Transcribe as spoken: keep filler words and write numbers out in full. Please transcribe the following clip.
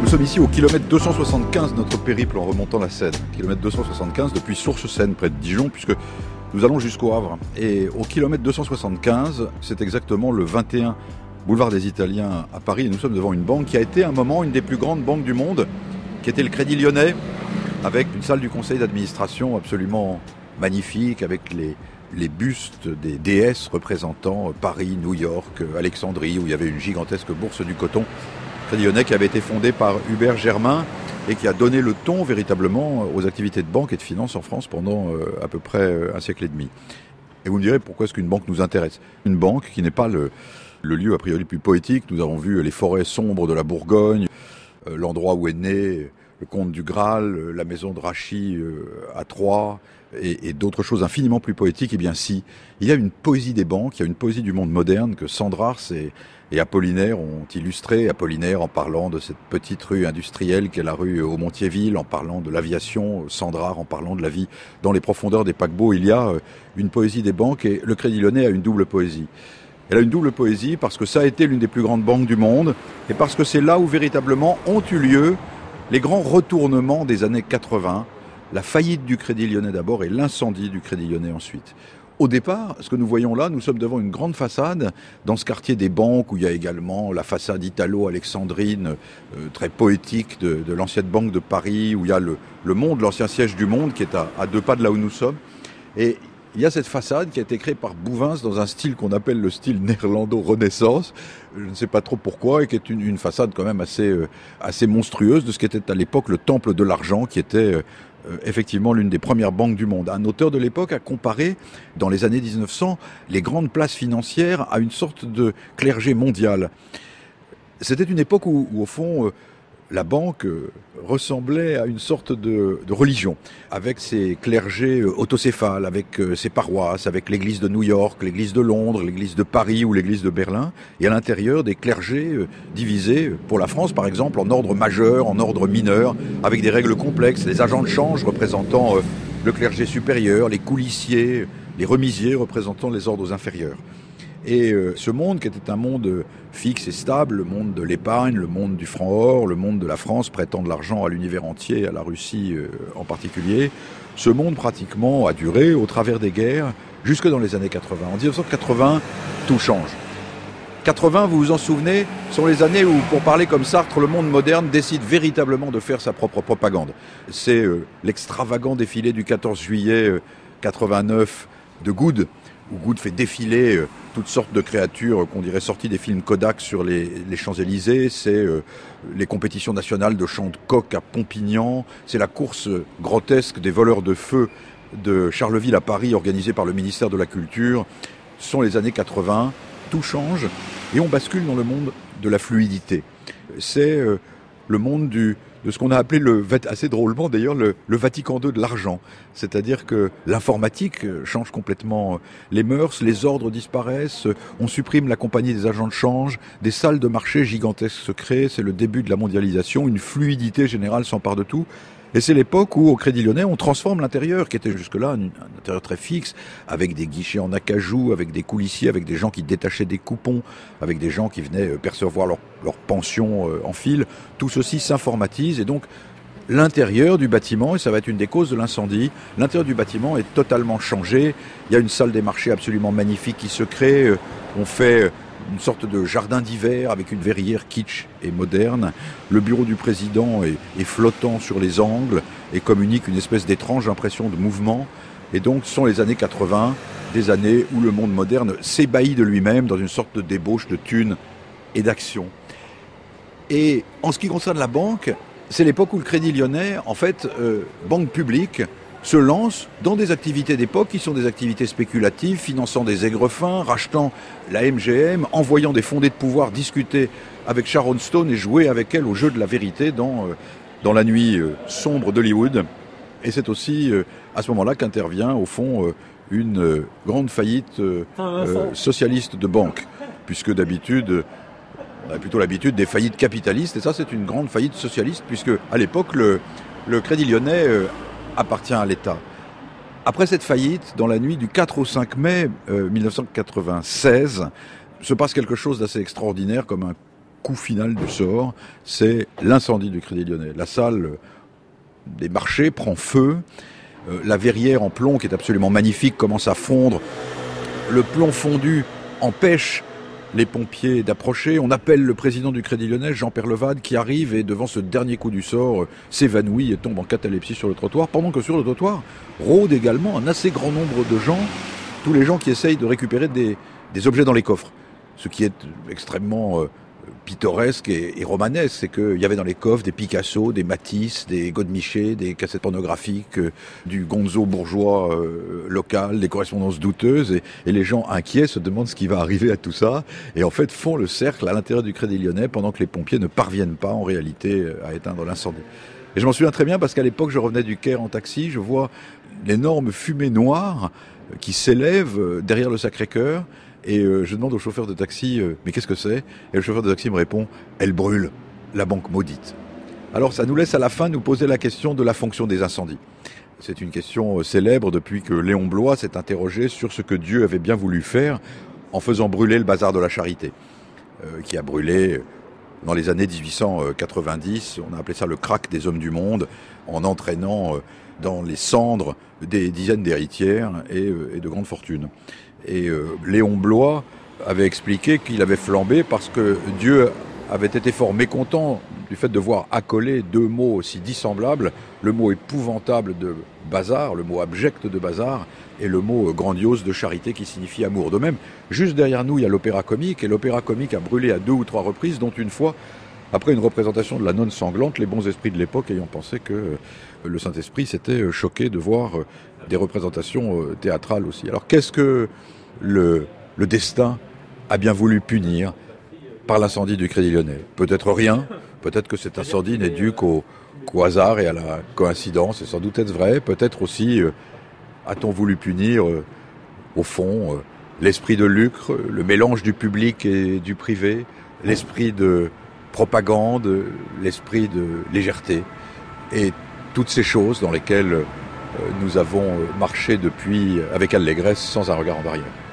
sommes ici au kilomètre deux cent soixante-quinze de notre périple en remontant la Seine. Kilomètre deux cent soixante-quinze depuis Sources-Seine, près de Dijon, puisque nous allons jusqu'au Havre. Et au kilomètre deux cent soixante-quinze, c'est exactement le vingt et un boulevard des Italiens à Paris. Et nous sommes devant une banque qui a été à un moment une des plus grandes banques du monde, qui était le Crédit Lyonnais, avec une salle du conseil d'administration absolument magnifique, avec les, les bustes des déesses représentant Paris, New York, Alexandrie, où il y avait une gigantesque bourse du coton. Crédit Lyonnais qui avait été fondé par Hubert Germain et qui a donné le ton véritablement aux activités de banque et de finance en France pendant euh, à peu près euh, un siècle et demi. Et vous me direz pourquoi est-ce qu'une banque nous intéresse ? Une banque qui n'est pas le, le lieu a priori le plus poétique. Nous avons vu les forêts sombres de la Bourgogne, euh, l'endroit où est né le comte du Graal, euh, la maison de Rachy euh, à Troyes et, et d'autres choses infiniment plus poétiques. Eh bien si, il y a une poésie des banques, il y a une poésie du monde moderne que Sandrars et Et Apollinaire ont illustré, Apollinaire en parlant de cette petite rue industrielle qu'est la rue Aumont-Thiéville, en parlant de l'aviation, Sandrars en parlant de la vie dans les profondeurs des paquebots. Il y a une poésie des banques et le Crédit Lyonnais a une double poésie. Elle a une double poésie parce que ça a été l'une des plus grandes banques du monde et parce que c'est là où véritablement ont eu lieu les grands retournements des années quatre-vingts, la faillite du Crédit Lyonnais d'abord et l'incendie du Crédit Lyonnais ensuite. Au départ, ce que nous voyons là, nous sommes devant une grande façade dans ce quartier des banques où il y a également la façade italo-alexandrine euh, très poétique de, de l'ancienne banque de Paris, où il y a le, le Monde, l'ancien siège du Monde qui est à, à deux pas de là où nous sommes. Et il y a cette façade qui a été créée par Bouvens dans un style qu'on appelle le style néerlando-renaissance, je ne sais pas trop pourquoi, et qui est une, une façade quand même assez, euh, assez monstrueuse de ce qui était à l'époque le temple de l'argent, qui était euh, Euh, effectivement l'une des premières banques du monde. Un auteur de l'époque a comparé, dans les années dix-neuf cents, les grandes places financières à une sorte de clergé mondial. C'était une époque où, où au fond, euh, la banque euh, ressemblait à une sorte de, de religion, avec ses clergés euh, autocéphales, avec euh, ses paroisses, avec l'église de New York, l'église de Londres, l'église de Paris ou l'église de Berlin, et à l'intérieur des clergés euh, divisés, pour la France par exemple, en ordre majeur, en ordre mineur, avec des règles complexes, les agents de change représentant euh, le clergé supérieur, les coulissiers, les remisiers représentant les ordres inférieurs. Et euh, ce monde qui était un monde fixe et stable, le monde de l'épargne, le monde du franc or, le monde de la France prêtant de l'argent à l'univers entier, à la Russie euh, en particulier, ce monde pratiquement a duré au travers des guerres jusque dans les années quatre-vingts. En dix-neuf cent quatre-vingts, tout change. quatre-vingts, vous vous en souvenez, sont les années où, pour parler comme Sartre, le monde moderne décide véritablement de faire sa propre propagande. C'est euh, l'extravagant défilé du quatorze juillet euh, quatre-vingt-neuf de Good, où Good fait défiler euh, toutes sortes de créatures qu'on dirait sorties des films Kodak sur les, les Champs-Élysées. C'est euh, les compétitions nationales de chant de coq à Pompignan. C'est la course grotesque des voleurs de feu de Charleville à Paris, organisée par le ministère de la Culture. Ce sont les années quatre-vingts. Tout change et on bascule dans le monde de la fluidité. C'est euh, le monde du, de ce qu'on a appelé, le, assez drôlement d'ailleurs, le, le Vatican deux de l'argent. C'est-à-dire que l'informatique change complètement les mœurs, les ordres disparaissent, on supprime la compagnie des agents de change, des salles de marché gigantesques se créent, c'est le début de la mondialisation, une fluidité générale s'empare de tout. Et c'est l'époque où, au Crédit Lyonnais, on transforme l'intérieur, qui était jusque-là un, un intérieur très fixe, avec des guichets en acajou, avec des coulissiers, avec des gens qui détachaient des coupons, avec des gens qui venaient percevoir leur, leur pension en fil. Tout ceci s'informatise et donc l'intérieur du bâtiment, et ça va être une des causes de l'incendie, l'intérieur du bâtiment est totalement changé. Il y a une salle des marchés absolument magnifique qui se crée. On fait une sorte de jardin d'hiver avec une verrière kitsch et moderne. Le bureau du président est, est flottant sur les angles et communique une espèce d'étrange impression de mouvement. Et donc, ce sont les années quatre-vingts, des années où le monde moderne s'ébahit de lui-même dans une sorte de débauche de thunes et d'action. Et en ce qui concerne la banque, c'est l'époque où le Crédit Lyonnais, en fait, euh, banque publique, se lance dans des activités d'époque qui sont des activités spéculatives, finançant des aigrefins, rachetant la M G M, envoyant des fondés de pouvoir discuter avec Sharon Stone et jouer avec elle au jeu de la vérité dans, euh, dans la nuit euh, sombre d'Hollywood. Et c'est aussi euh, à ce moment-là qu'intervient, au fond, euh, une euh, grande faillite euh, euh, socialiste de banque, puisque d'habitude, on a plutôt l'habitude des faillites capitalistes, et ça c'est une grande faillite socialiste, puisque à l'époque, le, le Crédit Lyonnais euh, appartient à l'État. Après cette faillite, dans la nuit du quatre au cinq mai euh, mille neuf cent quatre-vingt-seize, se passe quelque chose d'assez extraordinaire, comme un coup final du sort, c'est l'incendie du Crédit Lyonnais. La salle des marchés prend feu, euh, la verrière en plomb qui est absolument magnifique commence à fondre, le plomb fondu empêche les pompiers d'approcher. On appelle le président du Crédit Lyonnais, Jean Perlevade, qui arrive et devant ce dernier coup du sort, euh, s'évanouit et tombe en catalepsie sur le trottoir, pendant que sur le trottoir rôde également un assez grand nombre de gens, tous les gens qui essayent de récupérer des, des objets dans les coffres. Ce qui est extrêmement euh, pittoresque et, et romanesque, c'est qu'il y avait dans les coffres des Picasso, des Matisse, des Godemiché, des cassettes pornographiques, euh, du gonzo bourgeois euh, local, des correspondances douteuses, et, et les gens inquiets se demandent ce qui va arriver à tout ça, et en fait font le cercle à l'intérieur du Crédit Lyonnais pendant que les pompiers ne parviennent pas en réalité à éteindre l'incendie. Et je m'en souviens très bien parce qu'à l'époque je revenais du Caire en taxi, je vois l'énorme fumée noire qui s'élève derrière le Sacré-Cœur, et euh, je demande au chauffeur de taxi euh, « mais qu'est-ce que c'est ?» Et le chauffeur de taxi me répond « elle brûle, la banque maudite ». Alors ça nous laisse à la fin nous poser la question de la fonction des incendies. C'est une question célèbre depuis que Léon Bloy s'est interrogé sur ce que Dieu avait bien voulu faire en faisant brûler le bazar de la Charité, euh, qui a brûlé dans les années dix-huit cent quatre-vingt-dix, on a appelé ça le crack des hommes du monde, en entraînant euh, dans les cendres des dizaines d'héritières et, euh, et de grandes fortunes. Et euh, Léon Bloy avait expliqué qu'il avait flambé parce que Dieu avait été fort mécontent du fait de voir accoler deux mots aussi dissemblables, le mot épouvantable de bazar, le mot abject de bazar, et le mot grandiose de charité qui signifie amour. De même, juste derrière nous, il y a l'opéra comique, et l'opéra comique a brûlé à deux ou trois reprises, dont une fois, après une représentation de la nonne sanglante, les bons esprits de l'époque ayant pensé que le Saint-Esprit s'était choqué de voir des représentations théâtrales aussi. Alors qu'est-ce que le, le destin a bien voulu punir par l'incendie du Crédit Lyonnais? Peut-être rien, peut-être que cet incendie n'est dû qu'au, qu'au hasard et à la coïncidence, et sans doute est-ce vrai, peut-être aussi euh, a-t-on voulu punir, euh, au fond, euh, l'esprit de lucre, le mélange du public et du privé, l'esprit de propagande, l'esprit de légèreté, et toutes ces choses dans lesquelles euh, nous avons marché depuis avec allégresse sans un regard en arrière.